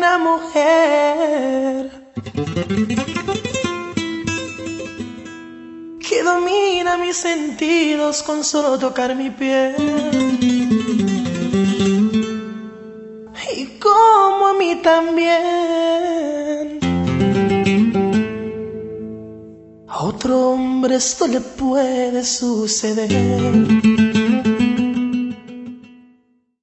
otra mujer que domina mis sentidos con solo tocar mi piel. Y como a mí también. A otro hombre esto le puede suceder.